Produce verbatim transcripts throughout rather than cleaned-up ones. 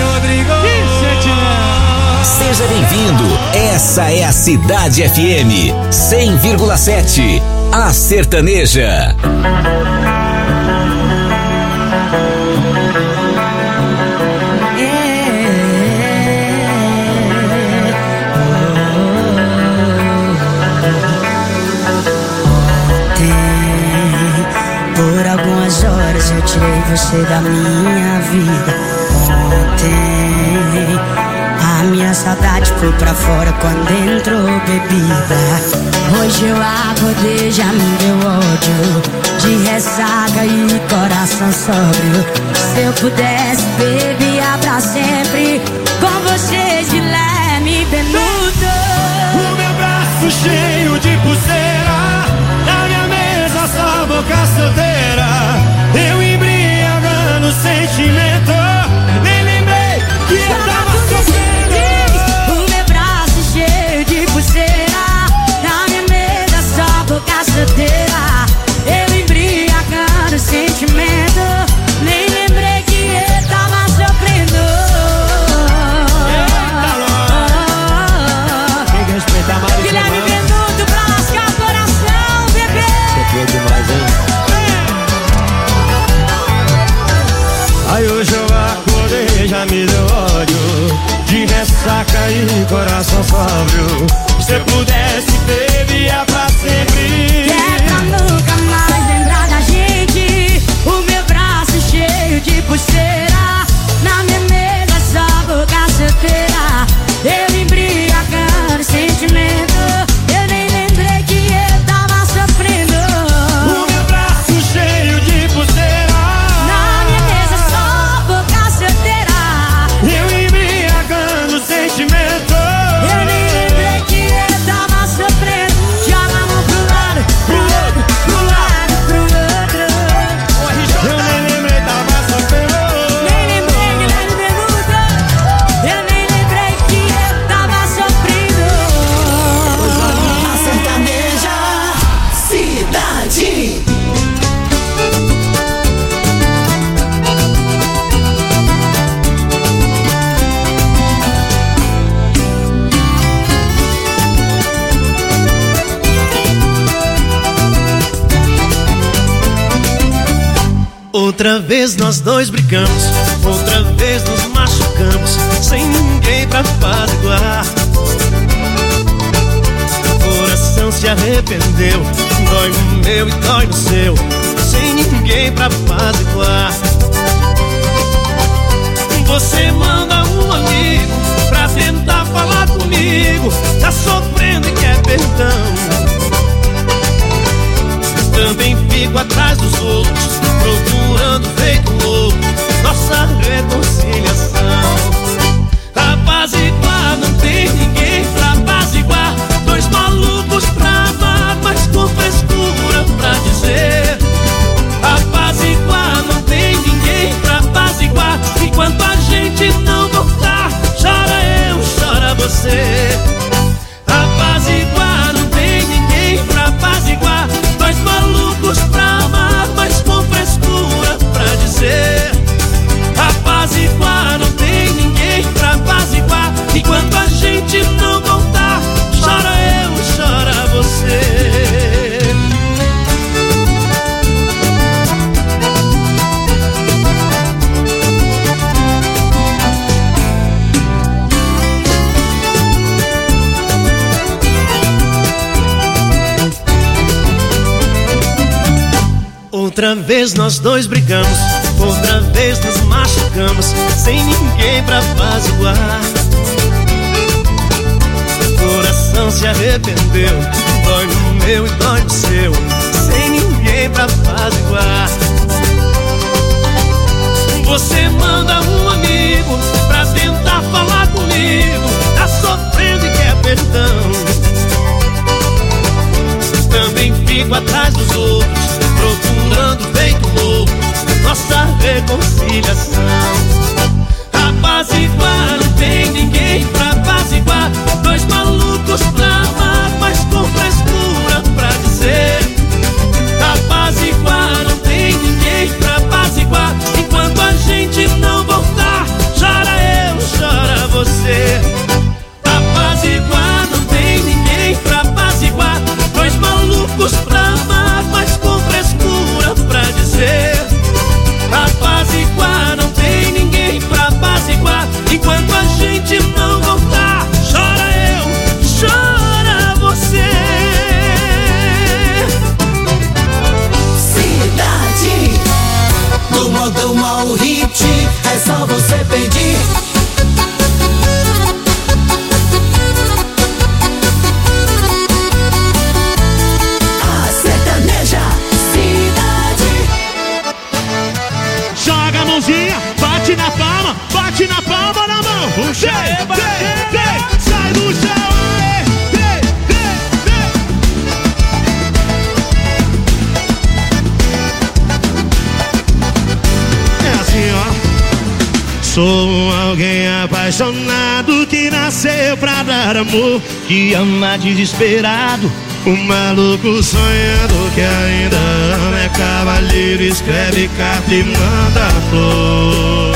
Rodrigo. Seja bem-vindo. Essa é a Cidade F M cem vírgula sete, a sertaneja. Por algumas horas eu tirei você da minha vida. Ontem a minha saudade foi pra fora quando entrou bebida. Hoje eu acordei, já me deu ódio, de ressaca e coração sóbrio. Se eu pudesse, bebia pra sempre com você, Guilherme Benuto. O meu braço cheio de pulseira, na minha mesa só boca solteira. Eu embriagando o sentimento, nem lembrei que eu tava sofrendo. O meu braço cheio de pulseira, na minha mesa só boca solteira. Eu embriagando o sentimento, nem lembrei que eu tava sofrendo. Tem que respeitar mais. Guilherme Benuto pra lascar o coração, bebê. Sofreu demais, hein? Aí hoje eu acordei, já me deu ódio, de ressaca e coração sóbrio. Se eu pudesse, bebia pra sempre. Que é pra nunca mais lembrar da gente. O meu braço cheio de pulseira, na minha mesa só boca solteira. Eu embriagando o sentimento, eu nem lembrei que eu tava sofrendo. O meu braço cheio de pulseira, Na minha mesa só boca solteira. eu embriagando o sentimento. Eu nem lembrei que eu tava sofrendo. Joga a mão pro lado, pro outro, pro lado, pro outro. Eu nem lembrei, tava sofrendo. Nem lembrei, Guilherme Benuto. Eu nem lembrei que eu tava sofrendo. A sertaneja Cidade. Outra vez nós dois brigamos, outra vez nos machucamos, sem ninguém pra apaziguar. Coração se arrependeu, dói no meu e dói no seu, sem ninguém pra apaziguar. Você manda um amigo pra tentar falar comigo, tá sofrendo e quer perdão. Também fico atrás dos outros, procurando feito louco nossa reconciliação. Apaziguar, não tem ninguém pra apaziguar. Dois malucos pra amar, mas com frescura pra dizer. Apaziguar, não tem ninguém pra apaziguar. Enquanto a gente não voltar, chora eu, chora você. Apaziguar, não tem ninguém pra apaziguar. Dois malucos pra amar, mas com frescura pra dizer. Apaziguar, não tem ninguém pra apaziguar. Enquanto a gente não voltar, chora eu, chora você. Outra vez nós dois brigamos, outra vez nos machucamos, sem ninguém pra apaziguar. Coração se arrependeu, dói no meu e dói no seu, sem ninguém pra apaziguar. Você manda um amigo pra tentar falar comigo, tá sofrendo e quer perdão. Também fico atrás dos outros, procurando feito louco nossa reconciliação. Apaziguar, não tem ninguém pra apaziguar. Dois malucos pra amar, mas com frescura pra dizer. Apaziguar, não tem ninguém pra apaziguar. Enquanto a gente não voltar, chora eu. palma, bate na palma na mão. Puxa, vem, vem, vem, sai do chão. Sou alguém apaixonado que nasceu pra dar amor, que ama desesperado, um maluco sonhando que ainda ama, é cavalheiro, escreve carta e manda flor.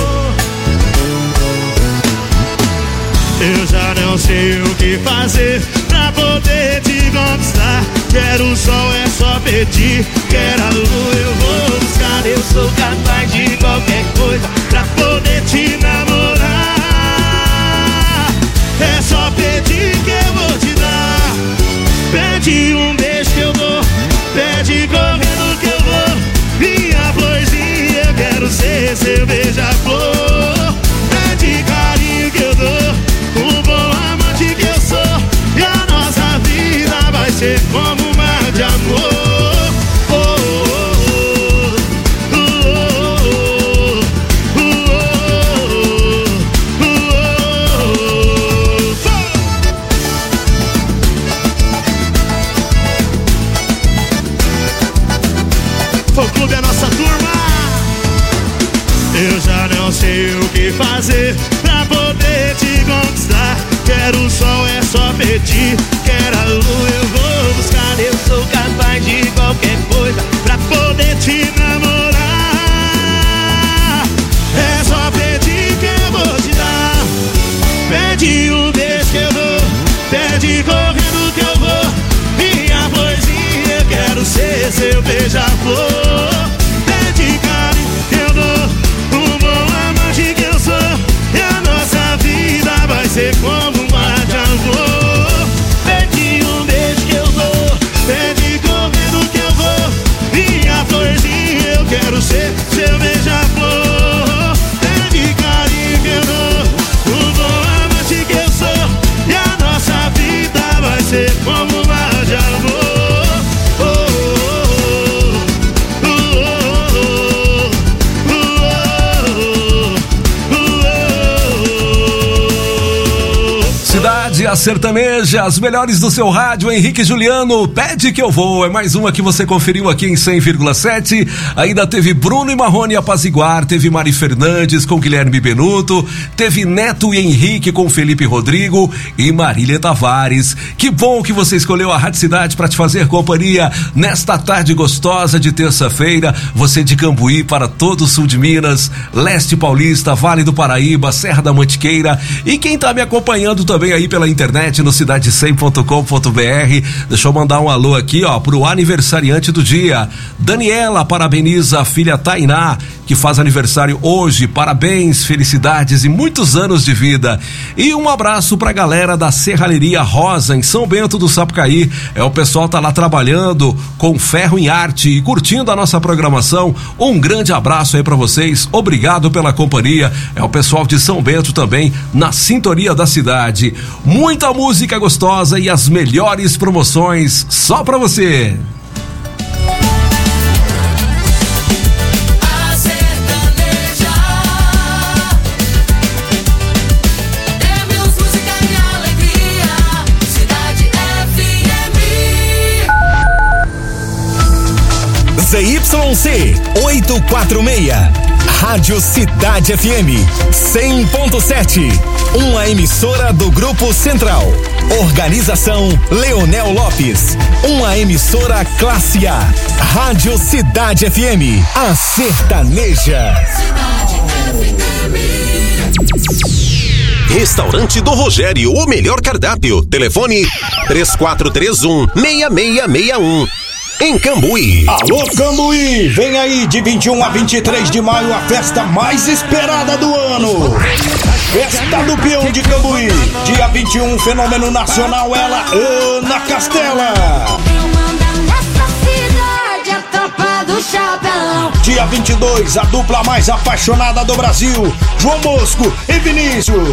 Eu já não sei o que fazer pra poder te conquistar. Quero o sol, é só pedir. Quero a lua, eu vou buscar. Eu sou capaz de qualquer coisa pra poder te namorar. É só pedir que eu vou te dar. Pede um beijo que eu dou, pede correndo que eu vou. Minha florzinha, eu quero ser seu beija-flor. Pede carinho que eu dou, o bom amante que eu sou. E a nossa vida vai ser como um mar de amor. Oh, oh, oh, oh, oh, oh, oh, oh. Fã Clube é a nossa turma. Eu já não sei o que fazer pra poder te conquistar. Quero o sol, é só pedir. Quero a lua, eu vou buscar. Eu sou capaz de qualquer coisa pra poder te namorar. É só pedir que eu vou te dar. Pede um beijo que eu dou, pede correndo que eu vou. Minha florzinha, eu quero ser seu beija-flor. Pede carinho que eu dou, um bom amante que eu sou. E a nossa vida vai ser como um mar de amor. Pede um beijo que eu dou, pede correndo que eu vou. Minha florzinha, eu quero ser seu beija-flor. Pede carinho que eu dou, um bom amante que eu sou. E a nossa vida vai ser como um mar de amor. Cidade, a sertaneja, as melhores do seu rádio, Henrique Juliano, pede que eu vou, é mais uma que você conferiu aqui em cem vírgula sete, ainda teve Bruno e Marrone Apaziguar, teve Mari Fernandes com Guilherme Benuto, teve Neto e Henrique com Felipe Rodrigo e Marília Tavares. Que bom que você escolheu a Rádio Cidade para te fazer companhia nesta tarde gostosa de terça-feira, você de Cambuí para todo o sul de Minas, leste paulista, Vale do Paraíba, Serra da Mantiqueira e quem tá me acompanhando também aí pela internet no cidade cem ponto com ponto b r. Deixa eu mandar um alô aqui, ó, pro aniversariante do dia. Daniela parabeniza a filha Tainá, que faz aniversário hoje. Parabéns, felicidades e muitos anos de vida. E um abraço pra galera da Serralheria Rosa, em São Bento do Sapucaí. É, o pessoal tá lá trabalhando com ferro em arte e curtindo a nossa programação. Um grande abraço aí pra vocês. Obrigado pela companhia. É o pessoal de São Bento também na sintonia da cidade. Muita música gostosa e as melhores promoções só pra você. A sertaneja é meus música e alegria. Cidade F M. Z Y C oitocentos e quarenta e seis, Rádio Cidade F M cem ponto sete, uma emissora do Grupo Central. Organização Leonel Lopes, uma emissora classe A. Rádio Cidade F M, a sertaneja. Restaurante do Rogério, o melhor cardápio. Telefone três quatro três um, seis seis seis um. Em Cambuí. Alô Cambuí, vem aí de vinte e um a vinte e três de maio a festa mais esperada do ano. Festa do Peão de Cambuí. Dia vinte e um, fenômeno nacional, ela, Ana Castela. Dia vinte e dois, a dupla mais apaixonada do Brasil, João Bosco e Vinícius.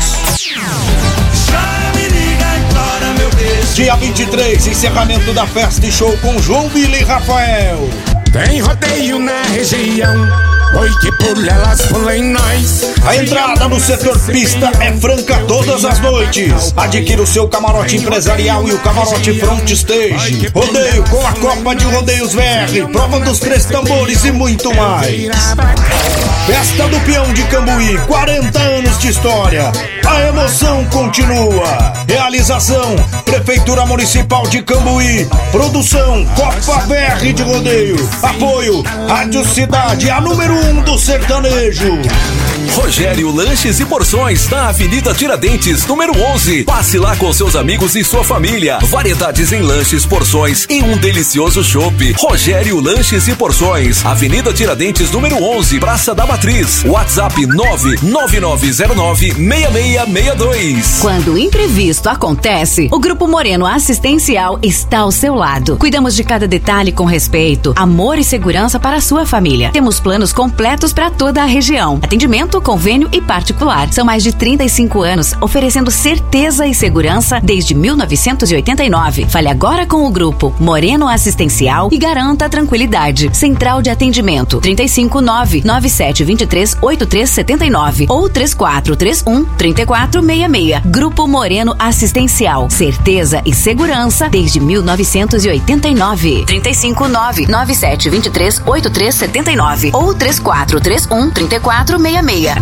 Dia vinte e três, encerramento da festa e show com João Vila e Rafael. Tem rodeio na região, Porque por elas pulem nós. A entrada no setor pista é franca todas as noites. Adquira o seu camarote empresarial e o camarote front stage. Rodeio com a Copa de Rodeios V R, prova dos três tambores e muito mais. Festa do Peão de Cambuí, quarenta anos de história. A emoção continua. Realização: Prefeitura Municipal de Cambuí. Produção: Copa V R de Rodeio. Apoio: Rádio Cidade, a número um do sertanejo. Rogério Lanches e Porções, na Avenida Tiradentes, número onze. Passe lá com seus amigos e sua família. Variedades em lanches, porções e um delicioso chopp. Rogério Lanches e Porções, Avenida Tiradentes, número onze, Praça da Matriz. WhatsApp nove nove nove zero nove seis seis seis dois. Quando o imprevisto acontece, o Grupo Moreno Assistencial está ao seu lado. Cuidamos de cada detalhe com respeito, amor e segurança para a sua família. Temos planos completos para toda a região. Atendimento, convênio e particular. São mais de trinta e cinco anos oferecendo certeza e segurança desde mil novecentos e oitenta e nove. Fale agora com o Grupo Moreno Assistencial e garanta a tranquilidade. Central de atendimento trinta e cinco nove nove sete dois três oito três sete nove ou três quatro três um três quatro seis seis. Grupo Moreno Assistencial. Certeza e segurança desde mil novecentos e oitenta e nove. trinta e cinco nove nove sete dois três oito três sete nove ou três quatro três um três quatro seis seis.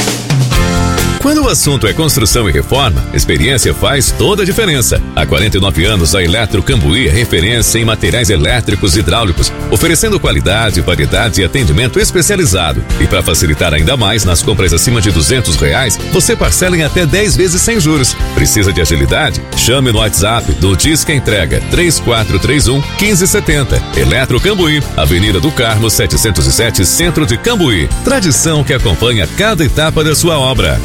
Quando o assunto é construção e reforma, experiência faz toda a diferença. Há quarenta e nove anos, a Eletro Cambuí é referência em materiais elétricos e hidráulicos, oferecendo qualidade, variedade e atendimento especializado. E para facilitar ainda mais, nas compras acima de duzentos reais, você parcela em até dez vezes sem juros. Precisa de agilidade? Chame no WhatsApp do Disque Entrega três quatro três um um cinco sete zero. Eletro Cambuí, Avenida do Carmo setecentos e sete, Centro de Cambuí. Tradição que acompanha cada etapa da sua obra.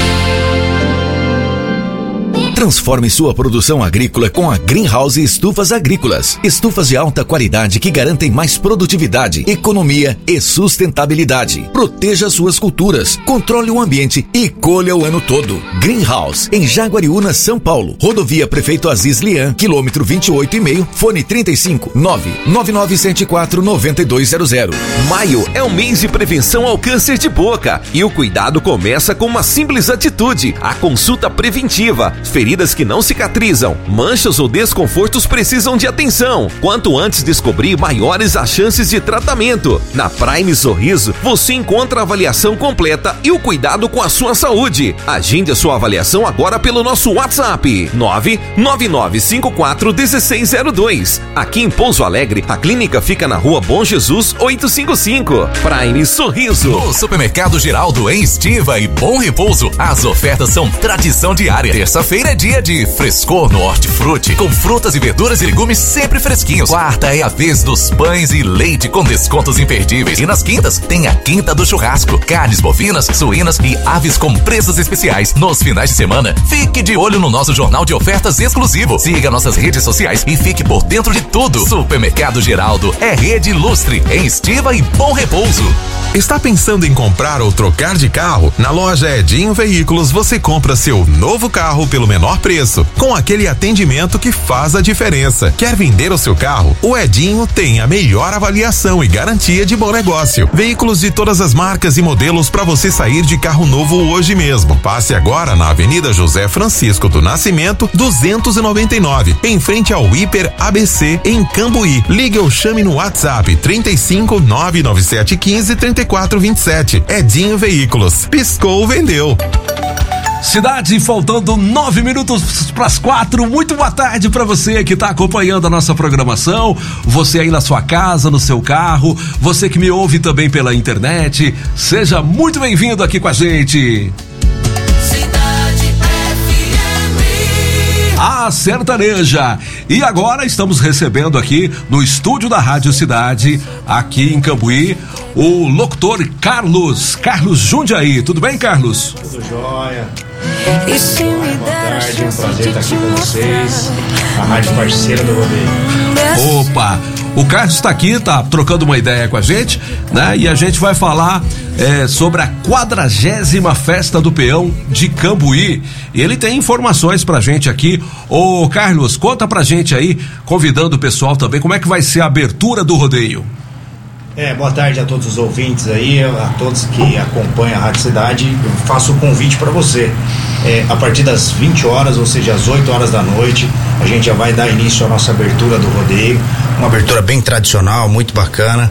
Transforme sua produção agrícola com a Greenhouse Estufas Agrícolas. Estufas de alta qualidade que garantem mais produtividade, economia e sustentabilidade. Proteja suas culturas, controle o ambiente e colha o ano todo. Greenhouse, em Jaguariúna, São Paulo. Rodovia Prefeito Aziz Lian, quilômetro vinte e oito e meio, fone trinta e cinco nove nove nove sete quatro nove dois zero zero. Maio é o mês de prevenção ao câncer de boca e o cuidado começa com uma simples atitude: a consulta preventiva. Feridas que não cicatrizam, manchas ou desconfortos precisam de atenção. Quanto antes descobrir, maiores as chances de tratamento. Na Prime Sorriso, você encontra a avaliação completa e o cuidado com a sua saúde. Agende a sua avaliação agora pelo nosso WhatsApp nove nove nove cinco quatro um seis zero dois. Aqui em Pouso Alegre, a clínica fica na Rua Bom Jesus oitocentos e cinquenta e cinco. Prime Sorriso. No Supermercado Geraldo, em Estiva e Bom Repouso, as ofertas são tradição diária. Terça-feira é dia de frescor no Hortifruti, com frutas e verduras e legumes sempre fresquinhos. Quarta é a vez dos pães e leite com descontos imperdíveis. E nas quintas tem a Quinta do Churrasco, carnes bovinas, suínas e aves com preços especiais. Nos finais de semana, fique de olho no nosso jornal de ofertas exclusivo. Siga nossas redes sociais e fique por dentro de tudo. Supermercado Geraldo é rede ilustre em Estiva e Bom Repouso. Está pensando em comprar ou trocar de carro? Na loja Edinho Veículos você compra seu novo carro pelo menor preço, com aquele atendimento que faz a diferença. Quer vender o seu carro? O Edinho tem a melhor avaliação e garantia de bom negócio. Veículos de todas as marcas e modelos para você sair de carro novo hoje mesmo. Passe agora na Avenida José Francisco do Nascimento, duzentos e noventa e nove, em frente ao Hiper A B C, em Cambuí. Ligue ou chame no WhatsApp trinta e cinco nove nove sete um cinco trinta e quatro vinte e sete. Edinho Veículos. Piscou, vendeu. Cidade, faltando nove minutos para as quatro. Muito boa tarde para você que está acompanhando a nossa programação. Você aí na sua casa, no seu carro. Você que me ouve também pela internet. Seja muito bem-vindo aqui com a gente. Cidade F M. A Sertaneja. E agora estamos recebendo aqui no estúdio da Rádio Cidade, aqui em Cambuí, o locutor Carlos, Carlos Jundiaí. Tudo bem, Carlos? Tudo jóia. Boa tarde, é um prazer estar aqui com vocês, a rádio parceira do rodeio. Opa, o Carlos está aqui, tá trocando uma ideia com a gente, né? E a gente vai falar é, sobre a quadragésima Festa do Peão de Cambuí. E ele tem informações pra gente aqui. Ô Carlos, conta pra gente aí, convidando o pessoal também, como é que vai ser a abertura do rodeio. É, boa tarde a todos os ouvintes aí, a todos que acompanham a Rádio Cidade. Eu faço o convite para você. É, a partir das vinte horas, ou seja, às oito horas da noite, a gente já vai dar início à nossa abertura do rodeio. Uma abertura bem tradicional, muito bacana.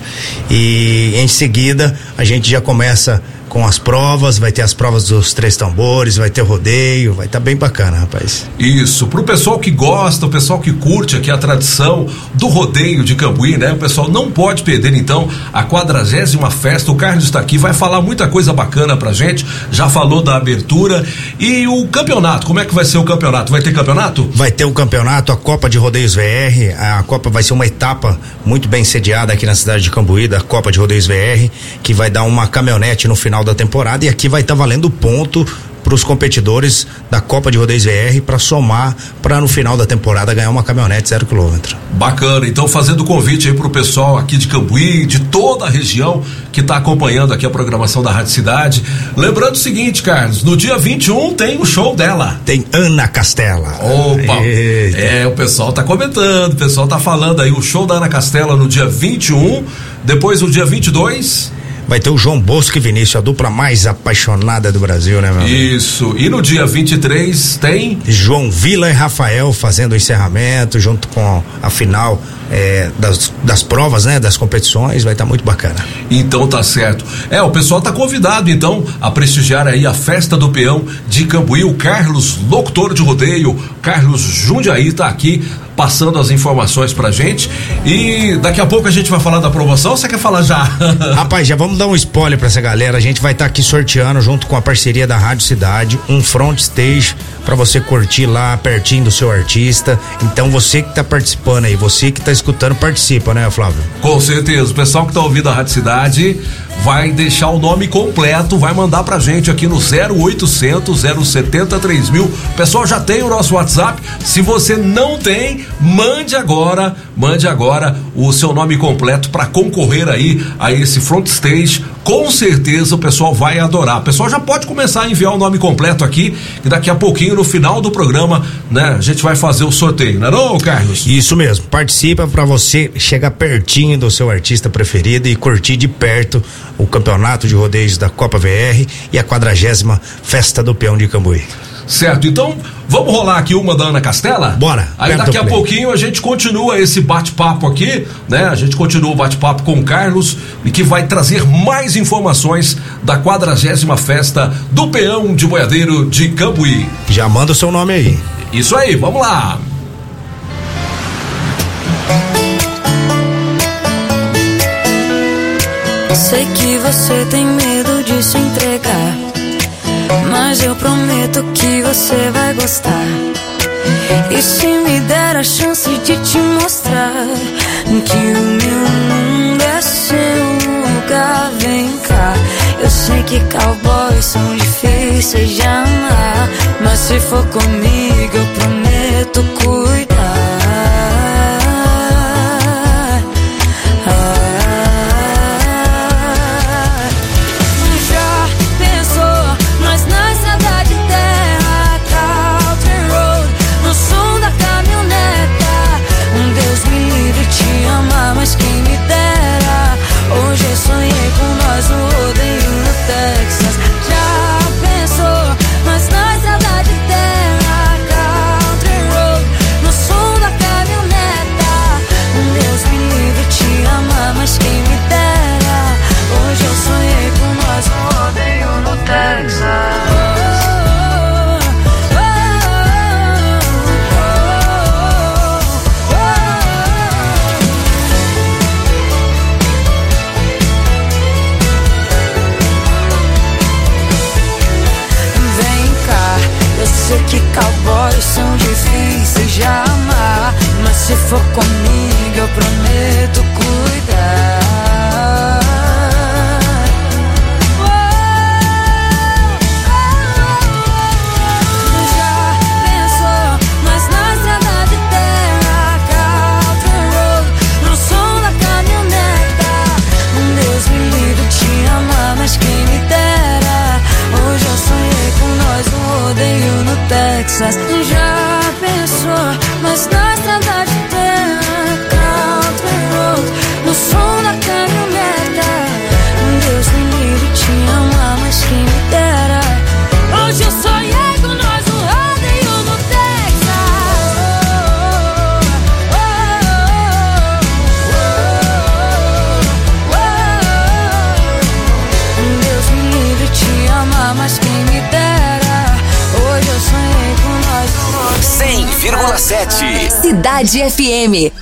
E em seguida, a gente já começa com as provas, vai ter as provas dos três tambores, vai ter o rodeio, vai estar tá bem bacana, rapaz. Isso, pro pessoal que gosta, o pessoal que curte aqui a tradição do rodeio de Cambuí, né? O pessoal não pode perder, então, a quadragésima festa. O Carlos está aqui, vai falar muita coisa bacana pra gente, já falou da abertura. E o campeonato, como é que vai ser o campeonato? Vai ter campeonato? Vai ter o campeonato, a Copa de Rodeios V R, a Copa vai ser uma etapa muito bem sediada aqui na cidade de Cambuí, da Copa de Rodeios V R, que vai dar uma caminhonete no final da temporada, e aqui vai estar tá valendo ponto para os competidores da Copa de Rodeios V R para somar, para no final da temporada ganhar uma caminhonete zero quilômetro. Bacana, então fazendo convite aí pro pessoal aqui de Cambuí, de toda a região que está acompanhando aqui a programação da Rádio Cidade. Lembrando o seguinte, Carlos, no dia vinte e um tem o show dela. Tem Ana Castela. Opa! Eita. É, o pessoal tá comentando, o pessoal tá falando aí, o show da Ana Castela no dia vinte e um, depois no dia vinte e dois... vai ter o João Bosco e Vinícius, a dupla mais apaixonada do Brasil, né, meu amigo? Isso, e no dia vinte e três tem João Vila e Rafael fazendo o encerramento junto com a final é, das, das provas, né, das competições, vai estar tá muito bacana. Então tá certo. É, o pessoal tá convidado então a prestigiar aí a festa do peão de Cambuí. O Carlos, locutor de rodeio, Carlos Jundiaí, tá aqui passando as informações pra gente, e daqui a pouco a gente vai falar da promoção, ou você quer falar já? Rapaz, já vamos dar um spoiler pra essa galera. A gente vai estar tá aqui sorteando, junto com a parceria da Rádio Cidade, um front stage pra você curtir lá pertinho do seu artista. Então você que tá participando aí, você que tá escutando, participa, né, Flávio? Com certeza, o pessoal que tá ouvindo a Rádio Cidade vai deixar o nome completo, vai mandar pra gente aqui no zero oitocentos, zero setenta, três mil. O pessoal já tem o nosso WhatsApp. Se você não tem, mande agora, mande agora o seu nome completo para concorrer aí a esse front stage. Com certeza o pessoal vai adorar. O pessoal já pode começar a enviar o nome completo aqui, e daqui a pouquinho, no final do programa, né, a gente vai fazer o sorteio, não é não, Carlos? Isso mesmo, participa para você chegar pertinho do seu artista preferido e curtir de perto o campeonato de rodeios da Copa V R e a quadragésima Festa do Peão de Cambuí. Certo, então vamos rolar aqui uma da Ana Castela? Bora. Aí daqui a pouquinho a gente continua esse bate-papo aqui, né? A gente continua o bate-papo com o Carlos, e que vai trazer mais informações da quadragésima Festa do Peão de Boiadeiro de Cambuí. Já manda o seu nome aí. Isso aí, vamos lá. Sei que você tem medo de se entregar, mas eu prometo que você vai gostar. E se me der a chance de te mostrar que o meu mundo é seu lugar, vem cá. Eu sei que cowboys são difíceis de amar, mas se for comigo eu prometo cuidar. Mas quem me dera, hoje eu sonhei com nós no rodeio no Texas. Já pensou, mas na estrada de terra, country road, no som da caminhoneta. Deus me livre te amar, mas quem me dera, hoje eu sonhei com nós no rodeio no Texas. Que cowboys são difíceis de amar, mas se for comigo eu prometo cuidar. Já pensou, mas na estrada de terra, country road, no som da caminhoneta. Deus me livre te amar, mas quem me dera, hoje eu sonhei com nós no rodeio no Texas. Já pensou, mas na estrada de terra, country road, no som da caminhonete. sete. Cidade F M.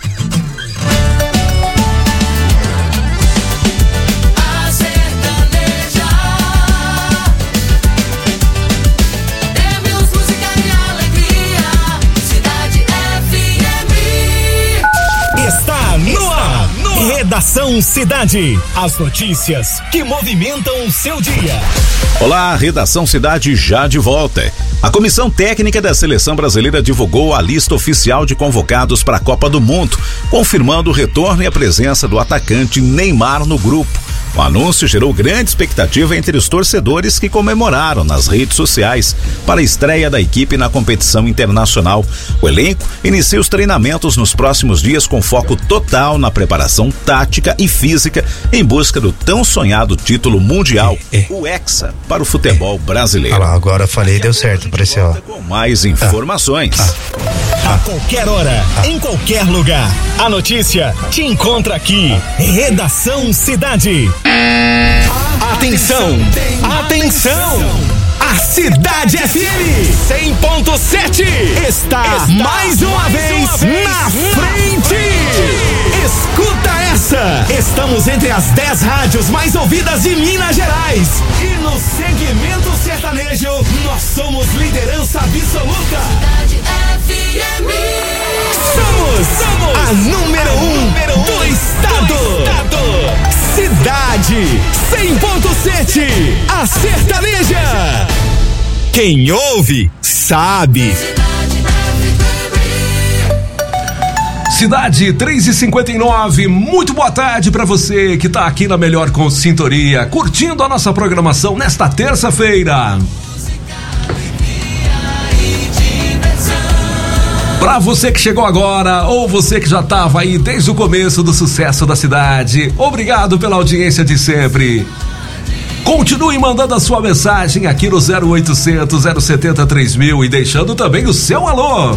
Está no ar. Redação Cidade. As notícias que movimentam o seu dia. Olá, Redação Cidade já de volta. A Comissão Técnica da Seleção Brasileira divulgou a lista oficial de convocados para a Copa do Mundo, confirmando o retorno e a presença do atacante Neymar no grupo. O anúncio gerou grande expectativa entre os torcedores que comemoraram nas redes sociais para a estreia da equipe na competição internacional. O elenco inicia os treinamentos nos próximos dias com foco total na preparação tática e física em busca do tão sonhado título mundial, é, é. o Hexa, para o futebol é. brasileiro. Ah lá, agora falei, deu certo, apareceu. Com mais informações. Ah. Ah. A qualquer hora, ah. em qualquer lugar, a notícia te encontra aqui. Redação Cidade. Atenção, atenção! A Cidade F M cem ponto sete está, está mais uma mais vez, uma vez na, na frente. frente! Escuta essa! Estamos entre as dez rádios mais ouvidas de Minas Gerais. E no segmento sertanejo, nós somos liderança absoluta. Cidade F M. Somos, somos a número um, um número do, um estado. do estado. Cidade cem ponto sete, a sertaneja. Quem ouve, sabe. Cidade três e cinquenta e nove, muito boa tarde pra você que tá aqui na Melhor com Sintonia, curtindo a nossa programação nesta terça-feira. Pra você que chegou agora, ou você que já tava aí desde o começo do sucesso da cidade, obrigado pela audiência de sempre. Continue mandando a sua mensagem aqui no zero oitocentos, zero setenta, três mil e deixando também o seu alô.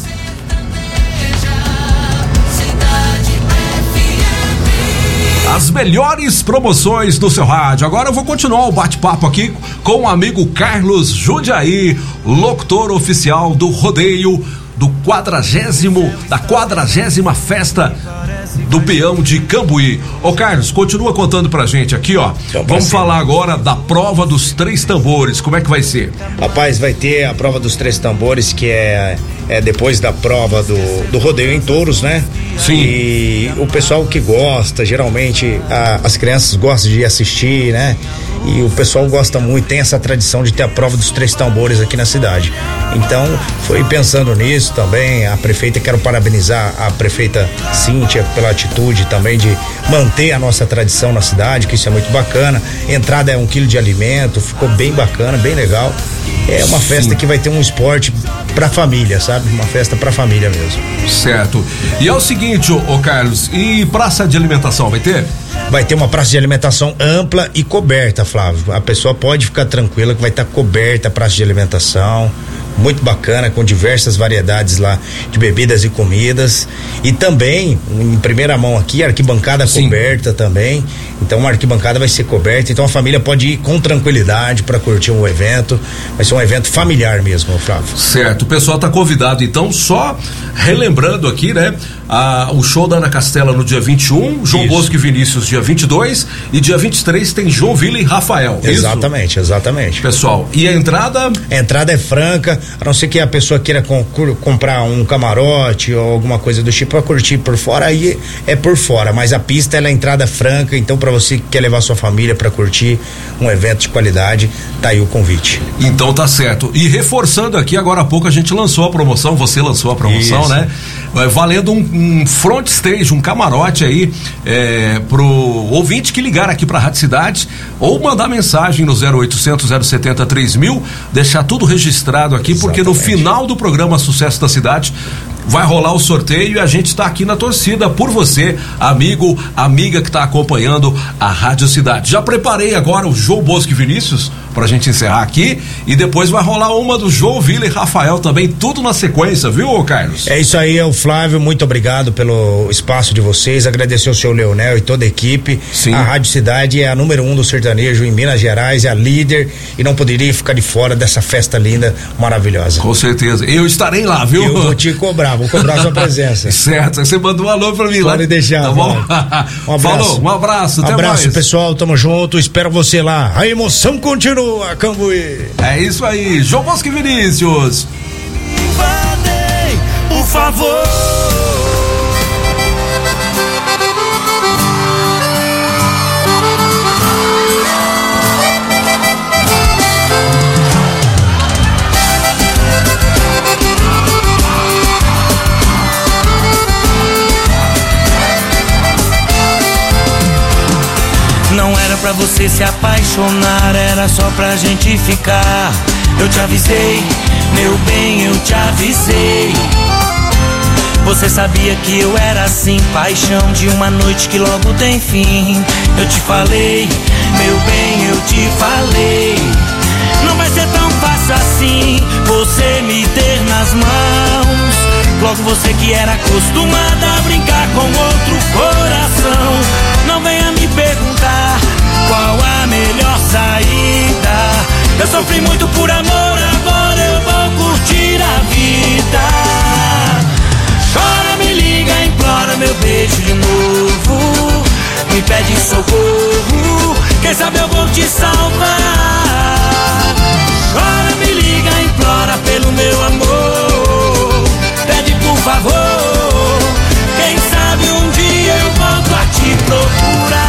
As melhores promoções do seu rádio. Agora eu vou continuar o bate-papo aqui com o amigo Carlos Jundiaí, locutor oficial do rodeio do quadragésimo, da quadragésima festa do peão de Cambuí. Ô Carlos, continua contando pra gente aqui, ó. Então, vamos falar agora da prova dos três tambores. Como é que vai ser? Rapaz, vai ter a prova dos três tambores, que é, é depois da prova do, do rodeio em touros, né? Sim. E o pessoal que gosta, geralmente a, as crianças gostam de assistir, né? E o pessoal gosta muito, tem essa tradição de ter a prova dos três tambores aqui na cidade. Então, foi pensando nisso também, a prefeita, quero parabenizar a prefeita Cíntia pela atitude também de manter a nossa tradição na cidade, que isso é muito bacana. Entrada é um quilo de alimento, ficou bem bacana, bem legal. É uma Sim. festa que vai ter um esporte pra família, sabe? Uma festa pra família mesmo. Certo. E é o seguinte, ô, ô Carlos, e praça de alimentação, vai ter? Vai ter uma praça de alimentação ampla e coberta, Flávio. A pessoa pode ficar tranquila que vai estar coberta a praça de alimentação. Muito bacana, com diversas variedades lá de bebidas e comidas. E também, em primeira mão aqui, arquibancada Sim. coberta também. Então a arquibancada vai ser coberta, então a família pode ir com tranquilidade para curtir um evento. Vai ser um evento familiar mesmo, Flávio. Certo, o pessoal tá convidado, então, só relembrando aqui, né? A, o show da Ana Castela no dia vinte e um, João Isso. Bosco e Vinícius dia vinte e dois e dia vinte e três tem João Vila e Rafael. Exatamente, isso? exatamente. Pessoal, e a entrada? A entrada é franca, a não ser que a pessoa queira com, comprar um camarote ou alguma coisa do tipo para curtir por fora, aí é por fora, mas a pista ela é entrada franca, então para você que quer levar sua família para curtir um evento de qualidade, tá aí o convite. Então tá certo. E reforçando aqui, agora há pouco a gente lançou a promoção, você lançou a promoção, Isso. né? Valendo um, um front stage, um camarote aí é, pro ouvinte que ligar aqui pra Rádio Cidade ou mandar mensagem no zero oitocentos, zero setenta, três mil, deixar tudo registrado aqui, Exatamente. Porque no final do programa Sucesso da Cidade vai rolar o sorteio e a gente está aqui na torcida por você, amigo, amiga que está acompanhando a Rádio Cidade. Já preparei agora o João Bosco e Vinícius pra gente encerrar aqui e depois vai rolar uma do João Vila e Rafael também, tudo na sequência, viu, Carlos? É isso aí, é o Flávio, muito obrigado pelo espaço de vocês, agradecer o seu Leonel e toda a equipe. Sim. A Rádio Cidade é a número um do sertanejo em Minas Gerais, é a líder e não poderia ficar de fora dessa festa linda, maravilhosa. Com certeza, eu estarei lá, viu? Eu vou te cobrar, cobrar, vou cobrar sua presença. Certo, você mandou um alô pra mim lá. Pode deixar. Tá bom? Um abraço. Falou, um abraço, até abraço, mais. pessoal, tamo junto, espero você lá. A emoção continua, Cambuí. É isso aí, João Bosco e Vinícius. Invadei, por favor. Não era pra você se apaixonar, era só pra gente ficar. Eu te avisei, meu bem, eu te avisei. Você sabia que eu era assim, paixão de uma noite que logo tem fim. Eu te falei, meu bem, eu te falei. Não vai ser tão fácil assim, você me ter nas mãos. Logo você que era acostumada a brincar com outro coração. Não venha me perguntar qual a melhor saída. Eu sofri muito por amor, agora eu vou curtir a vida. Chora, me liga, implora meu beijo de novo. Me pede socorro, quem sabe eu vou te salvar. Chora, me liga, implora pelo meu amor. Pede por favor, quem sabe um dia eu volto a te procurar.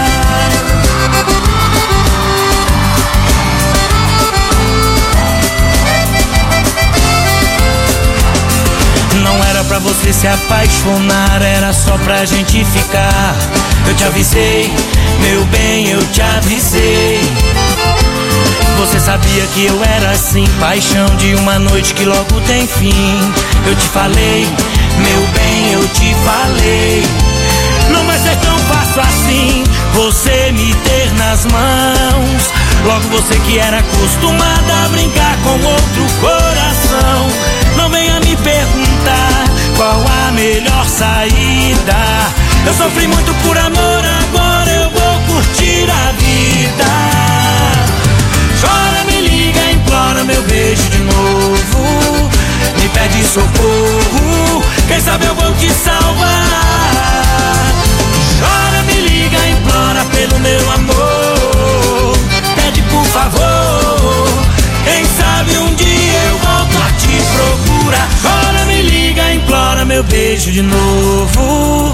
Não era pra você se apaixonar, era só pra gente ficar. Eu te avisei, meu bem, eu te avisei. Você sabia que eu era assim, paixão de uma noite que logo tem fim. Eu te falei, meu bem, eu te falei. Não vai ser tão fácil assim, você me ter nas mãos. Logo você que era acostumada a brincar com outro coração. Não venha me perguntar qual a melhor saída. Eu sofri muito por amor, agora eu vou curtir a vida. Chora, me liga, implora meu beijo de novo. Me pede socorro, quem sabe eu vou te salvar. Chora, me liga, implora pelo meu amor. Pede por favor, quem sabe um dia eu volto a te procurar. Chora, me liga, implora meu beijo de novo.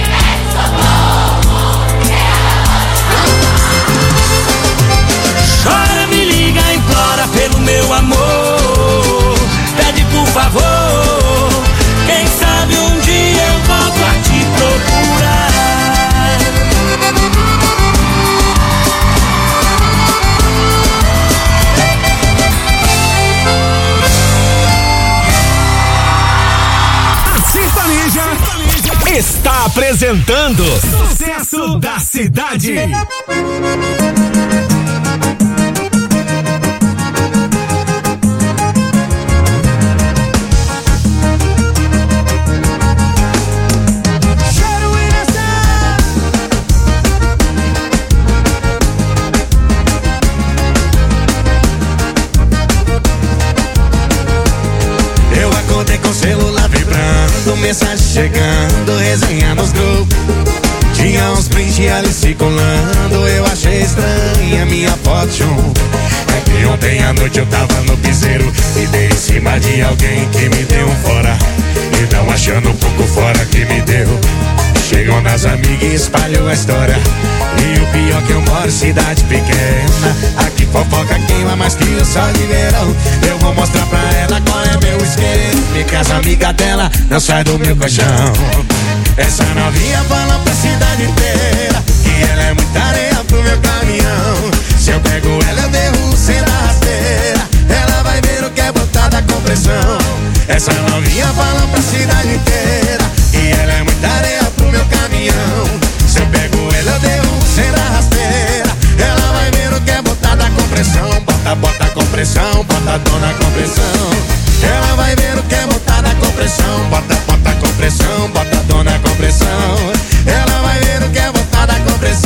Chora, me liga, implora pelo meu amor. Pede por favor, quem sabe um dia eu volto a te procurar. Sertaneja está apresentando Sucesso da Cidade. Mensagem chegando, resenha nos grupos. Tinha uns print ali circulando. Eu achei estranha minha foto junto. É que ontem à noite eu tava no piseiro e dei em cima de alguém que me deu um fora. Então achando um pouco fora que me deu. Chegou nas amigas e espalhou a história. E o pior que eu moro em cidade pequena. Aqui fofoca queima mais que o sol de verão. Eu vou mostrar pra ela qual é meu esquema. Porque as amigas dela não sai do meu colchão. Essa novinha fala pra cidade inteira que ela é muita areia pro meu caminhão. Se eu pego ela eu derrubo sem dar rasteira. Ela vai ver o que é botada com pressão. Essa novinha fala pra cidade inteira que ela é muita areia pro meu caminhão. Se eu pego ela eu derrubo sem dar rasteira. Ela vai ver o que é botada com pressão. Bota, bota com pressão, bota dona com pressão. Ela vai ver o que é botada com pressão. Bota, bota com pressão, bota dona com pressão. Ela vai ver o que é botada com pressão.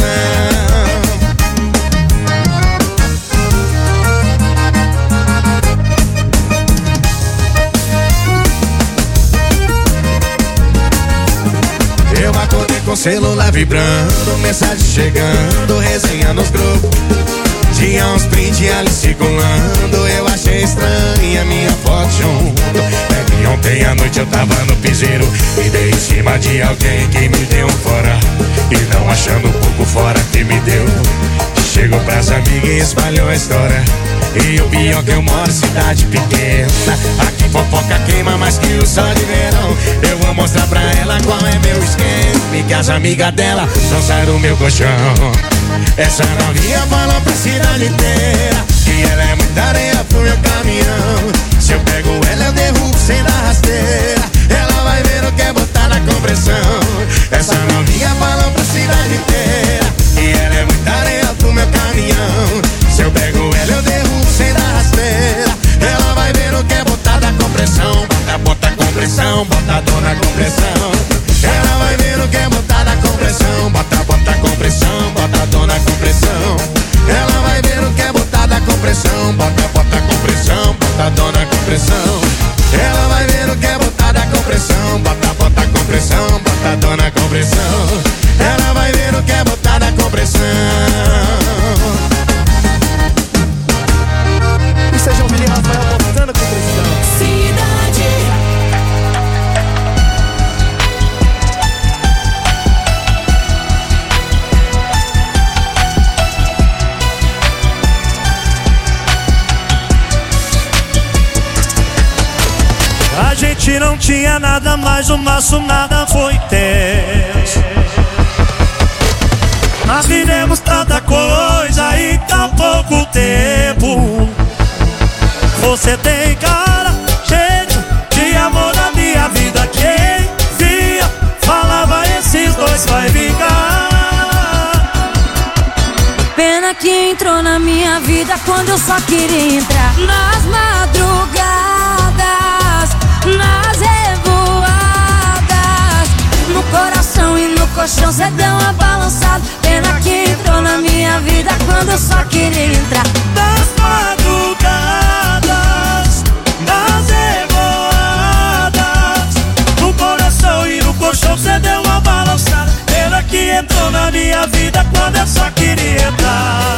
com o celular vibrando, mensagem chegando, resenha nos grupos. Tinha uns print ali circulando, eu achei estranha a minha foto junto. É que ontem à noite eu tava no piseiro e dei em cima de alguém que me deu um fora. E não achando um pouco fora que me deu, chegou pras amigas e espalhou a história. E o pior que eu moro em cidade pequena, aqui fofoca queima mais que o sol de verão. Eu vou mostrar pra ela qual é meu esquema, e que as amigas dela não saem do meu colchão. Essa novinha falou pra cidade inteira que ela é muita areia pro meu caminhão. Se eu pego ela eu derrubo sem dar rasteira, ela vai ver o que é botar na compressão. Essa novinha falou pra cidade inteira que ela é muita areia pro meu caminhão. Se eu pego ela eu derrubo sem dar rasteira, ela vai ver o que é botar na compressão. Bota, bota compressão, bota dor na compressão. Ela vai ver o que é botar na compressão. Bota, bota compressão, bota dor na compressão. Ela vai ver o que é botar na compressão. Bota, bota compressão, bota dor na compressão. Ela vai ver o que é botar na compressão. Bota, bota compressão, bota dor na compressão. Ela vai ver o que é botar na compressão. E seja o Billy Rafael botando a compressão. Cidade. A gente não tinha nada, mas o nosso nada foi tenso. Nós vivemos tanta coisa em tão pouco tempo. Você tem cara, jeito de amor na minha vida. Quem via, falava esses dois vai vingar. Pena que entrou na minha vida quando eu só queria entrar. Nas madrugadas, nas revoadas, no coração e no colchão cê deu uma balançada. Pena que entrou na minha vida quando eu só queria entrar. Nas madrugadas, nas revoadas, no coração e no colchão cê deu uma balançada. Pena que entrou na minha vida quando eu só queria entrar.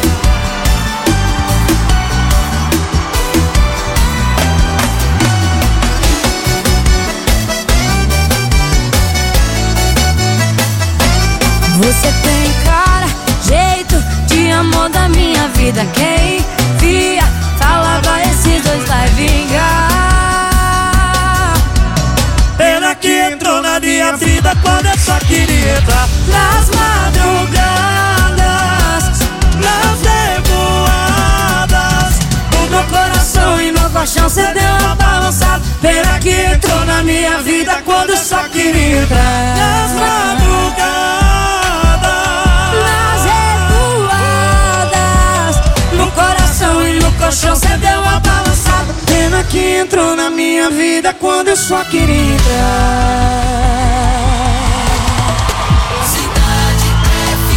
Você tem cara, jeito de amor da minha vida. Quem via, falava esses dois vai vingar. Pena que entrou na minha vida quando eu só queria entrar. Nas madrugadas, nas revoadas, no meu coração e no colchão cê deu uma balançada. Pena que entrou na minha vida quando eu só queria entrar. Nas madrugadas, no colchão cê deu uma balançada. Pena que entrou na minha vida quando eu só queria entrar. Cidade F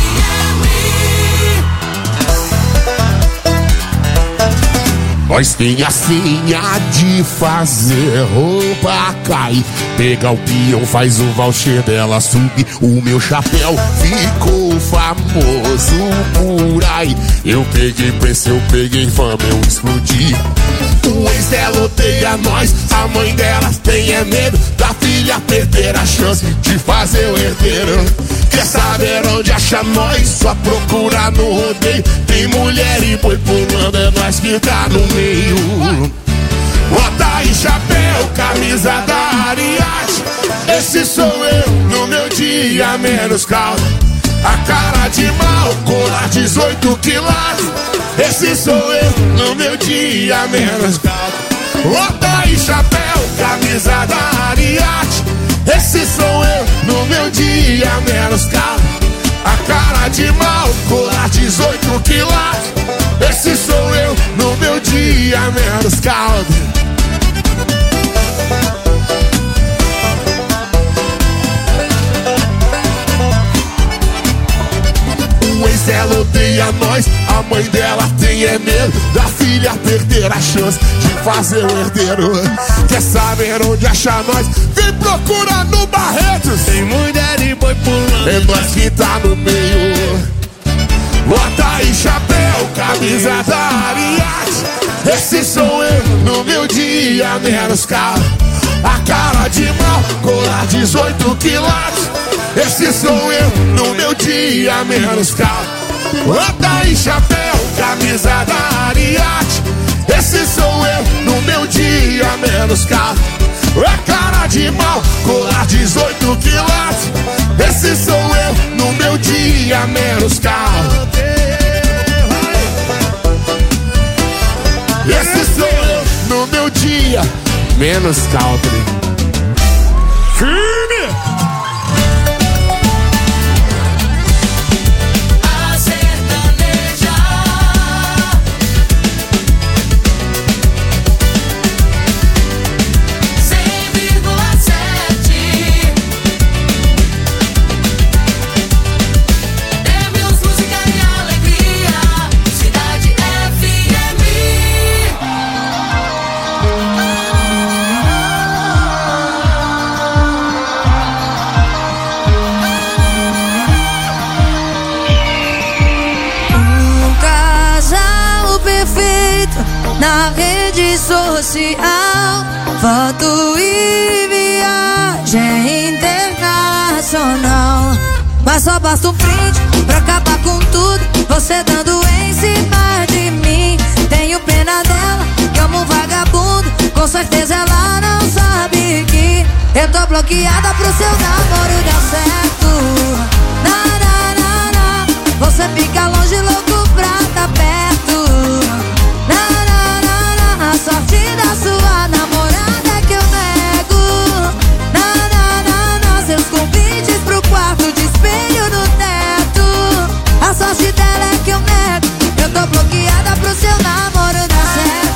M. Nós tem a senha de fazer roupa cair. Pega o peão, faz o voucher dela subir. O meu chapéu ficou famoso por aí. Eu peguei preço, eu peguei fama, eu explodi. O ex dela odeia nós, a mãe dela tem é medo da filha perder a chance de fazer o herdeiro. Quer saber onde acha nós? Só procurar no rodeio. Tem mulher e boi pulando, é nós que tá no meio. Bota aí chapéu, camisa da Ariete. Esse sou eu no meu dia menos calmo. A cara de mal, colar dezoito quilates. Esse sou eu no meu dia menos calmo. Bota aí chapéu, camisa da Ariete. Esse sou eu no meu dia menos calmo. A cara de mal, colar dezoito quilates. Esse sou eu no meu dia menos calmo. O ex dela odeia nós, a mãe dela tem é medo da filha perder a chance de fazer o herdeiro. Quer saber onde achar nós? Vem procurar no Barretos. Tem mulher e boi pulando. É nós que tá no meio. Bota aí chapéu, camisa da Ariat. Esse sou eu no meu dia, menos carro. A cara de mal, colar dezoito quilates. Esse sou eu no meu dia, menos carro. Bota aí chapéu, camisa da Ariat. Esse sou eu no meu dia, menos carro. A cara de mal, colar dezoito quilates. Esse sou eu no meu dia, menos carro. Esse sou eu no meu dia, menos country. Firme! A sertaneja cem vírgula sete. Temos música e alegria. Cidade F M. Um casal perfeito na rede social, foto e viagem internacional. Mas só basta um print pra acabar com tudo, você dando em cima de mim. Tenho pena dela, que amo um vagabundo. Com certeza ela não sabe que eu tô bloqueada pro seu namoro dar certo. Na, na, na, na. Você fica longe, louco pra tá perto. Na, na, na, na. A sorte da sua namorada é que eu nego. Na, na, na, na. Seus convites pro quarto de espelho no teto. A sorte dela é que eu nego. Eu tô bloqueada pro seu namoro dar certo.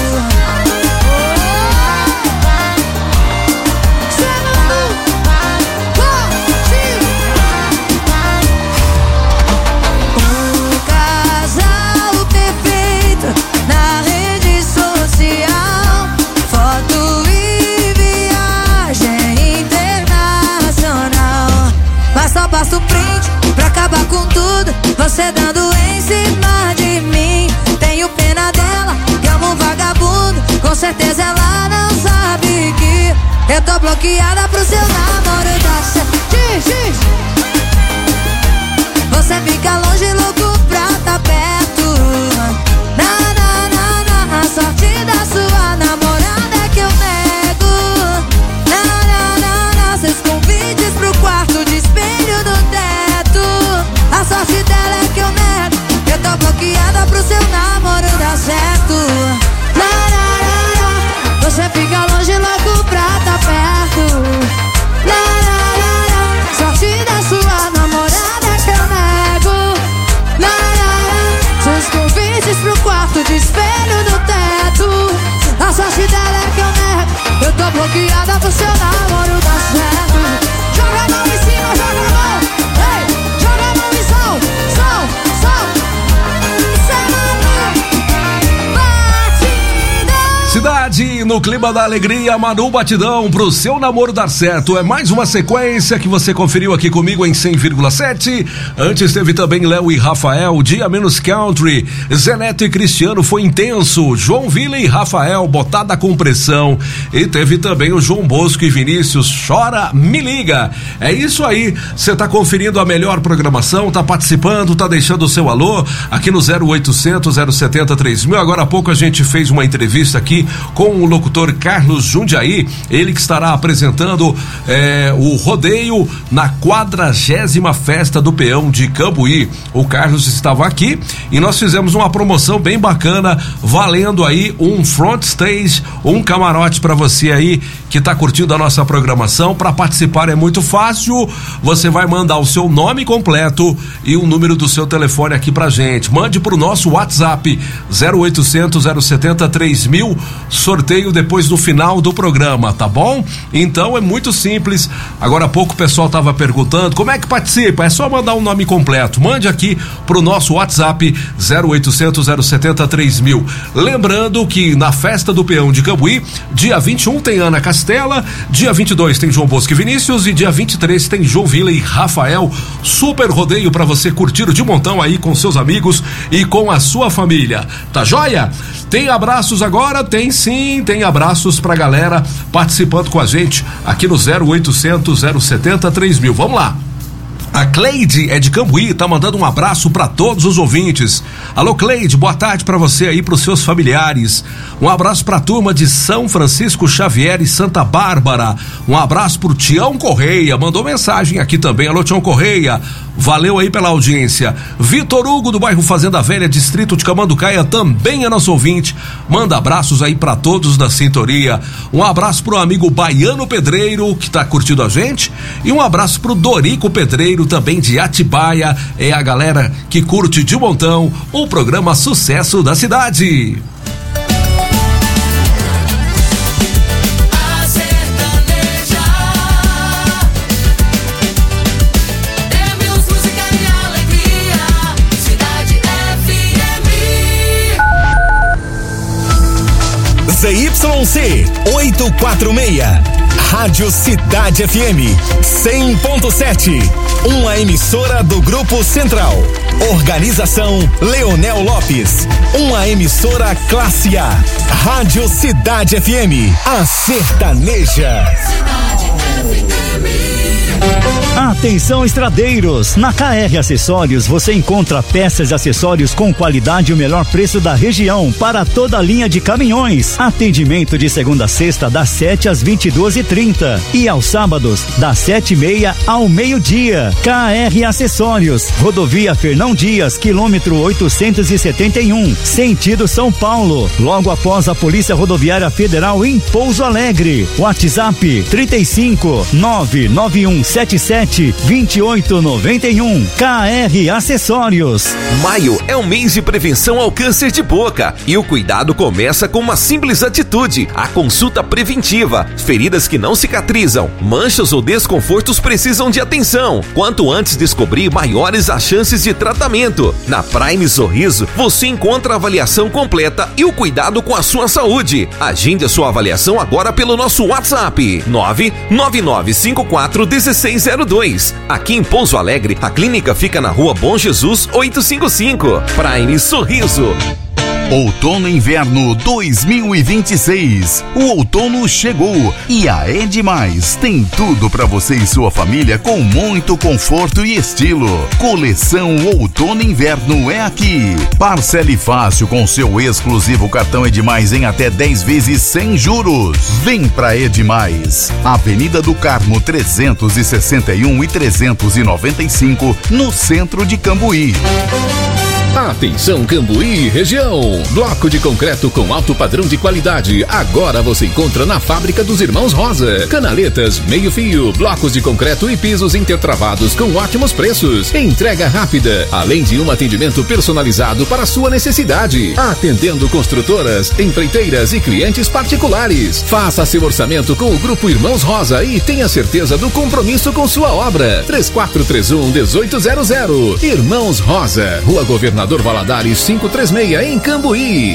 Um casal perfeito na rede social, foto e viagem internacional. Mas só basta um print pra acabar com tudo, você dando em cima de mim. Tenho pena dela, que amo um vagabundo. Com certeza ela não sabe que eu tô bloqueada pro seu namoro dar certo. Diz, diz. Você fica longe, louco pra tá perto. Na, na, na, na. A sorte da sua namorada é que eu nego. Na, na, na, na. Seus convites pro quarto de espelho no teto. A sorte dela é que eu nego. Eu tô bloqueada pro seu namoro dar certo. Na, na, na, na. Você fica longe, louco pra tá perto. Na, na, na, na. Sorte da sua namorada é que eu nego. Na, na, na. Seus convites pro quarto de espelho no teto. A sorte dela é que eu nego. Eu tô bloqueada pro seu namoro dar certo. Joga a mão em cima, joga a mão. Ei, joga a mão e sol, sol, sol. Cidade, no clima da alegria, Manu Batidão, pro seu namoro dar certo. É mais uma sequência que você conferiu aqui comigo em cem vírgula sete. Antes teve também Léo e Rafael, Dia Menos Country. Zé Neto e Cristiano, Foi Intenso. João Vila e Rafael, Botada com Pressão. E teve também o João Bosco e Vinícius, Chora, Me Liga. É isso aí, você tá conferindo a melhor programação, tá participando, tá deixando o seu alô aqui no zero oitocentos, zero setenta, três mil. Agora há pouco a gente fez uma entrevista aqui com o locutor Carlos Jundiaí, ele que estará apresentando é, o rodeio na quadragésima festa do Peão de Cambuí. O Carlos estava aqui e nós fizemos uma promoção bem bacana, valendo aí um front stage, um camarote para você aí que tá curtindo a nossa programação. Para participar é muito fácil, você vai mandar o seu nome completo e o número do seu telefone aqui pra gente. Mande pro nosso WhatsApp zero oitocentos, zero setenta, três mil. sorteio depois do final do programa, tá bom? Então é muito simples. Agora há pouco o pessoal tava perguntando como é que participa. É só mandar um nome completo. Mande aqui pro nosso WhatsApp zero oitocentos, zero setenta, três mil. Lembrando que na festa do Peão de Cambuí, dia vinte e um tem Ana Castela, dia vinte e dois tem João Bosco e Vinícius e dia vinte e três tem João Vila e Rafael. Super rodeio para você curtir de montão aí com seus amigos e com a sua família. Tá joia? Tem abraços agora? Tem sim, tem abraços pra galera participando com a gente aqui no zero oitocentos, zero setenta, três mil. Vamos lá. A Cleide é de Cambuí, tá mandando um abraço para todos os ouvintes. Alô Cleide, boa tarde para você aí, pros seus familiares. Um abraço pra turma de São Francisco Xavier e Santa Bárbara. Um abraço pro Tião Correia, mandou mensagem aqui também. Alô Tião Correia, valeu aí pela audiência. Vitor Hugo do bairro Fazenda Velha, distrito de Camanducaia, também é nosso ouvinte. Manda abraços aí pra todos da sintonia. Um abraço pro amigo Baiano Pedreiro, que tá curtindo a gente. E um abraço pro Dorico Pedreiro, também de Atibaia, é a galera que curte de montão o programa Sucesso da Cidade. A sertaneja é música e alegria. Cidade F M. Z Y C oitocentos e quarenta e seis, Rádio Cidade F M cem ponto sete, uma emissora do Grupo Central. Organização Leonel Lopes, uma emissora classe A. Rádio Cidade F M, a sertaneja. Atenção estradeiros, na K R Acessórios você encontra peças e acessórios com qualidade e o melhor preço da região para toda a linha de caminhões. Atendimento de segunda a sexta das sete às vinte e duas e trinta e aos sábados das sete e meia ao meio-dia. K R Acessórios, Rodovia Fernão Dias, quilômetro oitocentos e setenta e um, sentido São Paulo, logo após a Polícia Rodoviária Federal em Pouso Alegre. WhatsApp trinta e cinco, nove nove um sete sete, vinte e oito noventa e um. K R Acessórios. Maio é um mês de prevenção ao câncer de boca e o cuidado começa com uma simples atitude: a consulta preventiva. Feridas que não cicatrizam, manchas ou desconfortos precisam de atenção. Quanto antes descobrir, maiores as chances de tratamento. Na Prime Sorriso você encontra a avaliação completa e o cuidado com a sua saúde. Agende a sua avaliação agora pelo nosso WhatsApp nove nove nove cinco quatro um seis zero dois. Aqui em Pouso Alegre, a clínica fica na Rua Bom Jesus oitocentos e cinquenta e cinco. Prime Sorriso. Outono e Inverno dois mil e vinte e seis. O outono chegou e a Edmais tem tudo para você e sua família com muito conforto e estilo. Coleção Outono e Inverno é aqui. Parcele fácil com seu exclusivo cartão Edmais em até dez vezes sem juros. Vem pra Edmais. Avenida do Carmo trezentos e sessenta e um e trezentos e noventa e cinco, no centro de Cambuí. Atenção Cambuí e região, bloco de concreto com alto padrão de qualidade, agora você encontra na Fábrica dos Irmãos Rosa. Canaletas, meio fio, blocos de concreto e pisos intertravados com ótimos preços, entrega rápida, além de um atendimento personalizado para sua necessidade, atendendo construtoras, empreiteiras e clientes particulares. Faça seu orçamento com o Grupo Irmãos Rosa e tenha certeza do compromisso com sua obra. três quatro três um, um oito zero zero. Irmãos Rosa, Rua Governador Valadares quinhentos e trinta e seis, em Cambuí.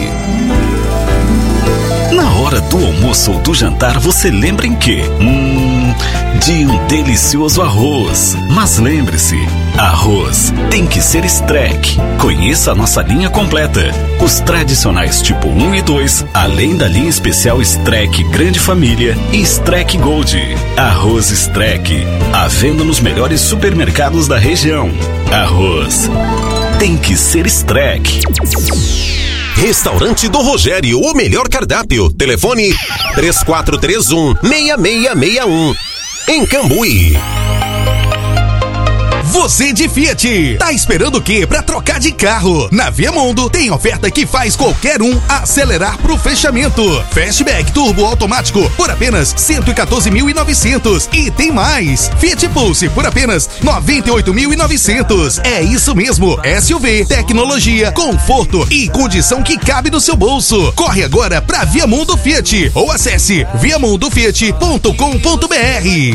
Na hora do almoço ou do jantar, você lembra em quê? Hum, de um delicioso arroz. Mas lembre-se, arroz tem que ser Streck. Conheça a nossa linha completa. Os tradicionais tipo um e dois, além da linha especial Streck Grande Família e Streck Gold. Arroz Streck, à venda nos melhores supermercados da região. Arroz tem que ser Streck. Restaurante do Rogério, o melhor cardápio. Telefone três quatro três um, seis seis seis um. Em Cambuí. Você de Fiat, tá esperando o quê pra trocar de carro? Na Viamundo tem oferta que faz qualquer um acelerar pro fechamento. Fastback Turbo automático por apenas cento e quatorze mil e novecentos. E tem mais, Fiat Pulse por apenas noventa e oito mil e novecentos. É isso mesmo, S U V, tecnologia, conforto e condição que cabe no seu bolso. Corre agora pra Viamundo Fiat ou acesse viamundo fiat ponto com ponto br.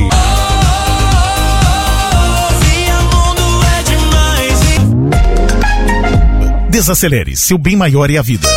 Desacelere, seu bem maior é a vida.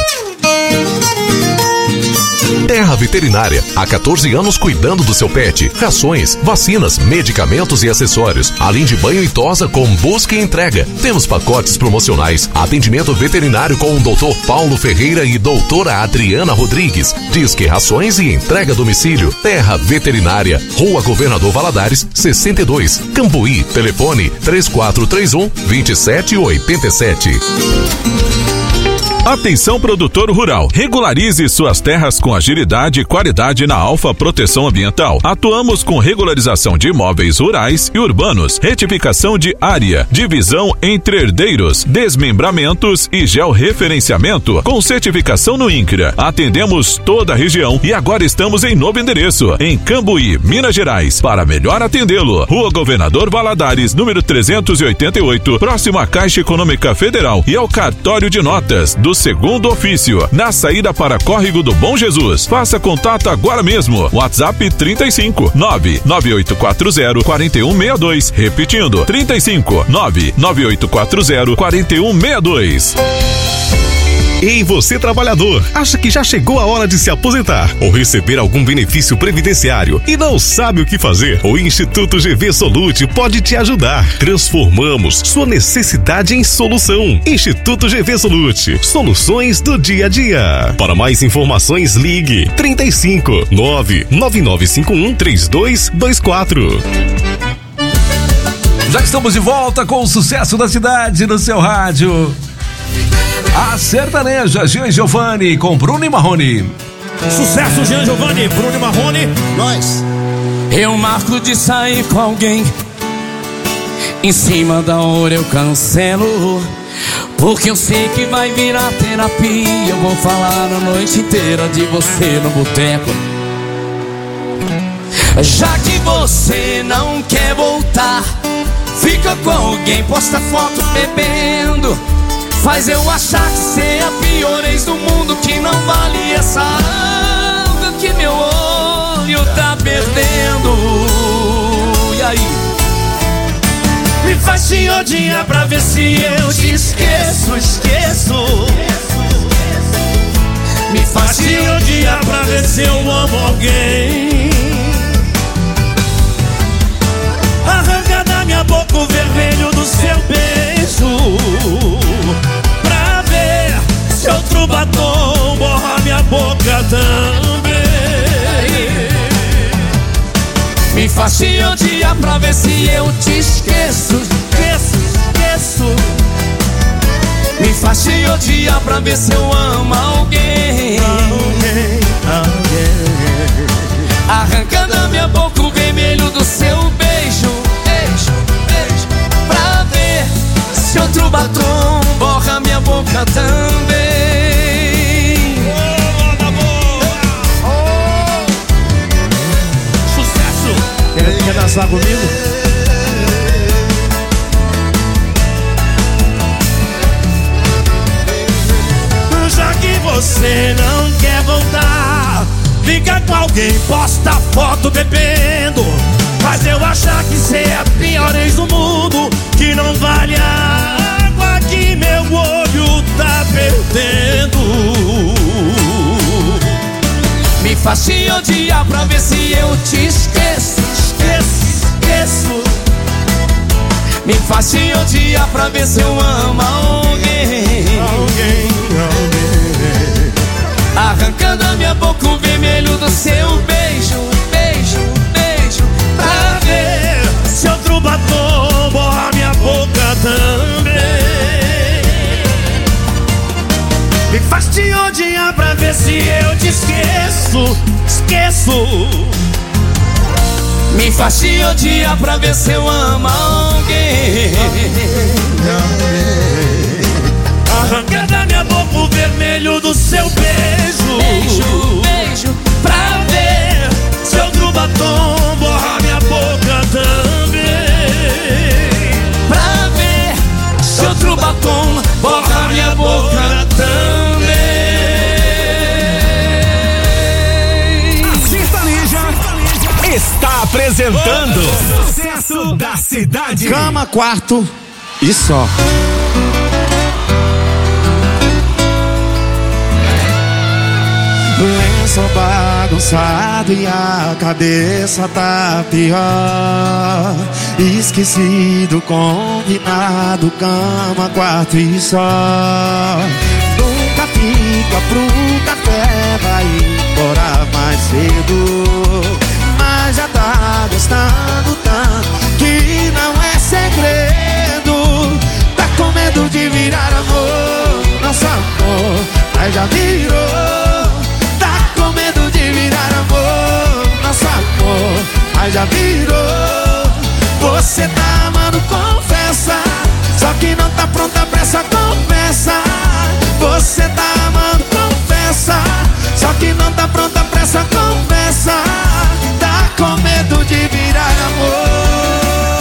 Terra Veterinária, há quatorze anos cuidando do seu pet. Rações, vacinas, medicamentos e acessórios, além de banho e tosa com busca e entrega. Temos pacotes promocionais, atendimento veterinário com o doutor Paulo Ferreira e doutora Adriana Rodrigues. Disque Rações e entrega a domicílio. Terra Veterinária, Rua Governador Valadares, sessenta e dois, Cambuí. Telefone três quatro três um, dois sete oito sete. Atenção, produtor rural, regularize suas terras com agilidade e qualidade na Alfa Proteção Ambiental. Atuamos com regularização de imóveis rurais e urbanos, retificação de área, divisão entre herdeiros, desmembramentos e georreferenciamento, com certificação no INCRA. Atendemos toda a região e agora estamos em novo endereço, em Cambuí, Minas Gerais. Para melhor atendê-lo, Rua Governador Valadares, número trezentos e oitenta e oito, próximo à Caixa Econômica Federal e ao cartório de notas do segundo ofício, na saída para Córrego do Bom Jesus. Faça contato agora mesmo. WhatsApp trinta e cinco, nove nove oito quatro zero, quatro um seis dois. Repetindo, trinta e cinco, nove nove oito quatro zero, quatro um seis dois. Ei, você trabalhador, acha que já chegou a hora de se aposentar ou receber algum benefício previdenciário e não sabe o que fazer? O Instituto G V Solute pode te ajudar. Transformamos sua necessidade em solução. Instituto G V Solute, soluções do dia a dia. Para mais informações, ligue trinta e cinco, nove nove nove cinco um, três dois dois quatro. Já estamos de volta com o sucesso da cidade no seu rádio. A sertaneja Jean Giovanni com Bruno e Marrone. Sucesso, Jean Giovanni, Bruno e Marrone. Nós. Eu marco de sair com alguém, em cima da hora eu cancelo, porque eu sei que vai virar terapia. Eu vou falar a noite inteira de você no boteco. Já que você não quer voltar, fica com alguém, posta foto bebendo, faz eu achar que cê é a pior ex do mundo, que não vale essa água que meu olho tá perdendo. E aí? Me faz te odiar pra ver se eu te esqueço, esqueço. Me faz te odiar pra ver se eu amo alguém. Arranca da minha boca o vermelho do seu beijo, pra ver se outro batom borra minha boca também. Me faz te odiar pra ver se eu te esqueço, esqueço, esqueço. Me faz te odiar pra ver se eu amo alguém. Alguém, alguém. Arranca da minha boca o vermelho do seu beijo, beijo, beijo, pra ver se outro batom borra minha boca também. Oh, sucesso! Quer, quer dançar comigo? Já que você não quer voltar, fica com alguém, posta foto bebendo, faz eu achar que cê é a pior ex do mundo, que não vale a água que meu olho tá perdendo. Me faz te odiar pra ver se eu te esqueço, esqueço, esqueço. Me faz te odiar pra ver se eu amo alguém. Alguém, alguém. Arrancando a minha boca o vermelho do seu beijo, beijo, beijo, pra ver se outro batom borra minha boca também. Me faz te odiar pra ver se eu te esqueço, esqueço. Me faz te odiar pra ver se eu amo alguém. Arranca da minha boca o vermelho do seu beijo. Beijo, beijo, pra ver se outro batom borra minha boca também. Pra ver se outro batom borra minha boca também. A Sertaneja está apresentando o sucesso da cidade. Cama, quarto e só. Lenço bagunçado e a cabeça tá pior. Esquecido, combinado, cama, quarto e só. Nunca fica pro café, vai embora mais cedo. Mas já tá gostando tanto que não é segredo. Tá com medo de virar amor, nosso amor, mas já virou. Nosso amor, mas já virou. Você tá amando, confessa, só que não tá pronta pra essa conversa. Você tá amando, confessa, só que não tá pronta pra essa conversa. Tá com medo de virar amor.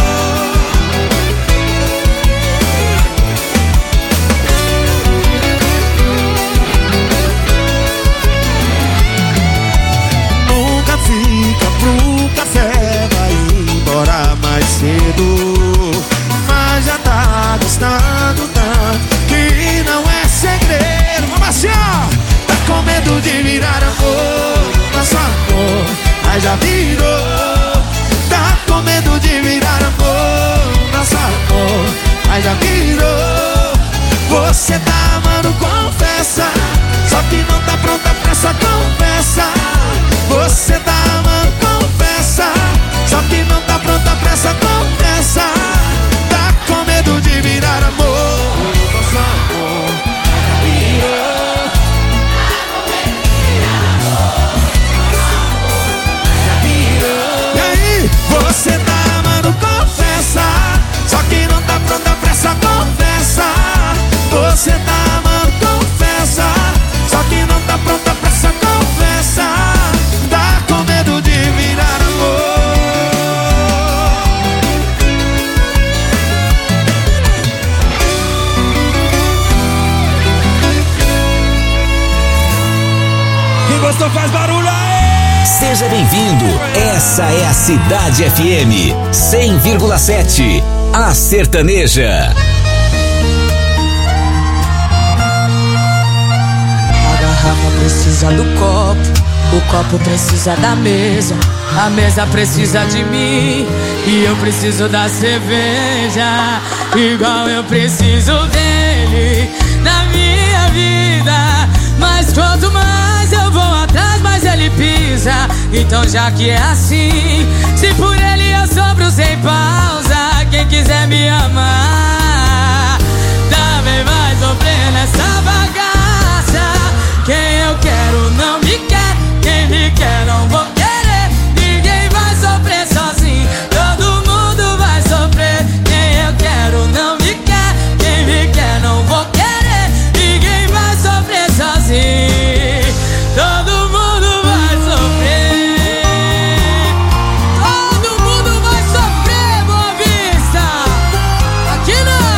Fica pro café, vai embora mais cedo. Mas já tá gostando tanto que não é segredo. Vamos assim, ó. Tá com medo de virar amor, nosso amor, mas já virou. Tá com medo de virar amor, nosso amor, mas já virou. Você tá amando, confessa, só que não tá pronta pra essa conversa. Você tá amando, confessa, só que não tá pronta pra essa conversa. Tá com medo de virar amor, nosso amor, virou. E aí, você tá amando, confessa, só que não tá pronta pra essa conversa. Você tá amando, confessa, só que não tá pronta pra essa conversa. Tá com medo de virar amor. Quem gostou faz barulho aí! Seja bem-vindo, essa é a Cidade F M cem vírgula sete, a Sertaneja. A garrafa precisa do copo, o copo precisa da mesa, a mesa precisa de mim e eu preciso da cerveja, igual eu preciso dele na minha vida. Mas quanto mais eu vou atrás, mais ele pisa. Então já que é assim, se por ele eu sobro sem pausa, quem quiser me amar também vai sofrer nessa bagaça. Quem eu quero não me quer, quem me quer não vou querer. Ninguém vai sofrer sozinho, todo mundo vai sofrer. Quem eu quero não me quer, quem me quer não vou querer. Ninguém vai sofrer sozinho, todo mundo vai sofrer. Todo mundo vai sofrer, Boa Vista. Aqui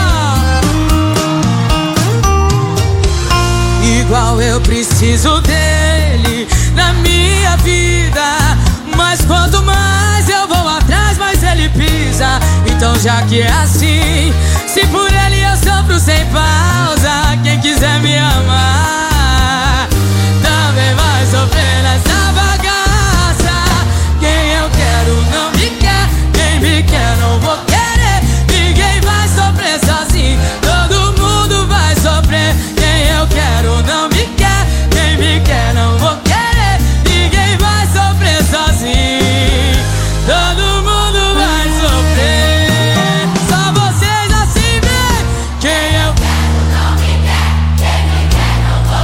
não. Igual eu preciso dele na minha vida, mas quanto mais eu vou atrás, mais ele pisa. Então já que é assim, se por ele eu sofro sem pausa, quem quiser me amar também vai sofrer nessa bagaça. Quem eu quero não me quer, quem me quer não vou querer. Ninguém vai sofrer sozinho, todo mundo vai sofrer. Quem eu quero não me quer, quem me quer não vou querer. Ninguém vai sofrer sozinho, todo mundo vai sofrer. Só vocês assim, vem. Quem eu quero não me quer, quem me quer não vou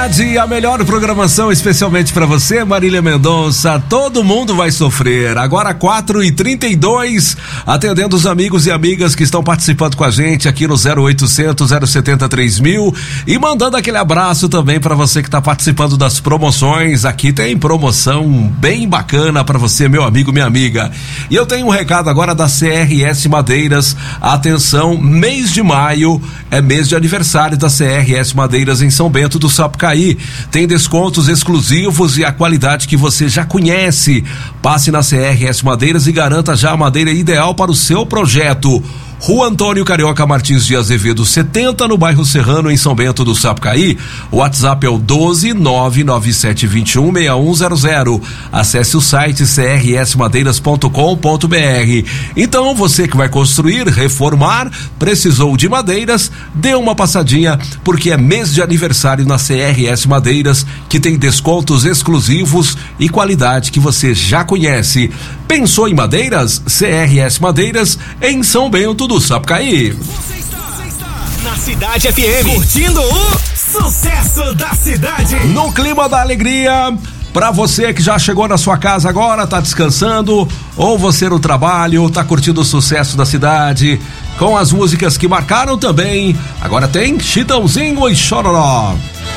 Cidade, a melhor programação especialmente pra você, Marília Mendonça. Todo mundo vai sofrer. Agora quatro e trinta e dois, atendendo os amigos e amigas que estão participando com a gente aqui no zero oitocentos, zero setenta, três mil e mandando aquele abraço também pra você que tá participando das promoções. Aqui tem promoção bem bacana pra você, meu amigo, minha amiga. E eu tenho um recado agora da C R S Madeiras. Atenção, mês de maio é mês de aniversário da C R S Madeiras em São Bento do Sapucaí. Tem descontos exclusivos e a qualidade que você já conhece. Passe na C R S Madeiras e garanta já a madeira ideal para o seu projeto. Rua Antônio Carioca Martins de Azevedo setenta, no bairro Serrano, em São Bento do Sapucaí. O WhatsApp é o doze, nove nove sete, vinte e um, sessenta e um zero zero. Acesse o site c r s madeiras ponto com ponto b r. Então, você que vai construir, reformar, precisou de madeiras, dê uma passadinha, porque é mês de aniversário na C R S Madeiras, que tem descontos exclusivos e qualidade que você já conhece. Pensou em madeiras? C R S Madeiras, em São Bento do Sapucaí. Você está, você está na Cidade F M, curtindo o sucesso da cidade. No clima da alegria, pra você que já chegou na sua casa agora, tá descansando, ou você no trabalho, tá curtindo o sucesso da cidade, com as músicas que marcaram também. Agora tem Chitãozinho e Chororó.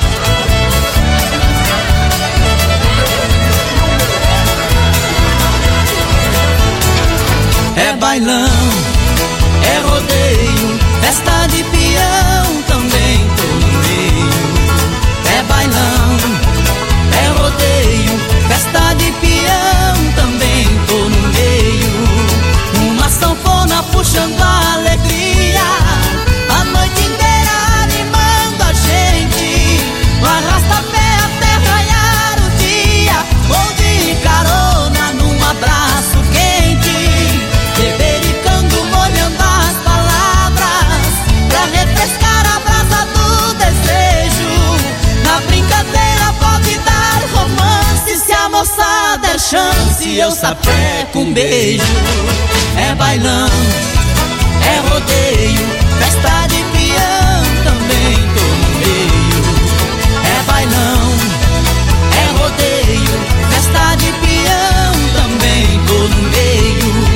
É bailão, é rodeio, festa de peão, também tô no meio. É bailão, é rodeio, festa de peão, também tô no meio. Uma sanfona puxando a alegria, a noite inteira animando a gente. No arrasta-pé até raiar o dia, ou de carona num abraço quente. Bebericando, molhando as palavras, pra refrescar a brasa do desejo. Na brincadeira pode dar romance, se a moça der chance, eu sapeco um beijo. É bailão, é rodeio, festa de peão, também tô no meio. É bailão, é rodeio, festa de peão, também tô no meio.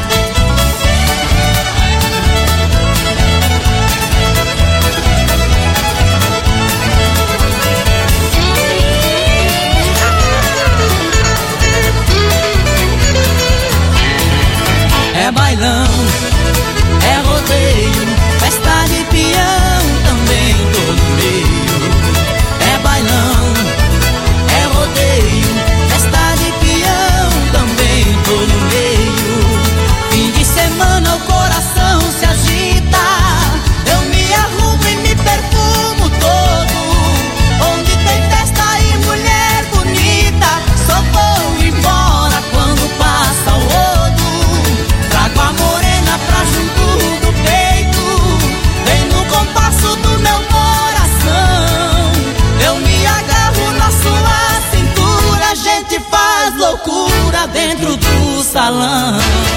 É bailão, é rodeio, festa de peão, também tô no meio. É bailão, é rodeio, festa de peão, também tô no meio. Fim de semana o coração se agita, eu me arrumo e me perfumo todo. Onde tem festa e mulher bonita, só vou embora quando passa o rodo. Trago a morena pra junto do peito, vem no compasso do meu coração. Eu me agarro na sua cintura, a gente faz loucura dentro do salão.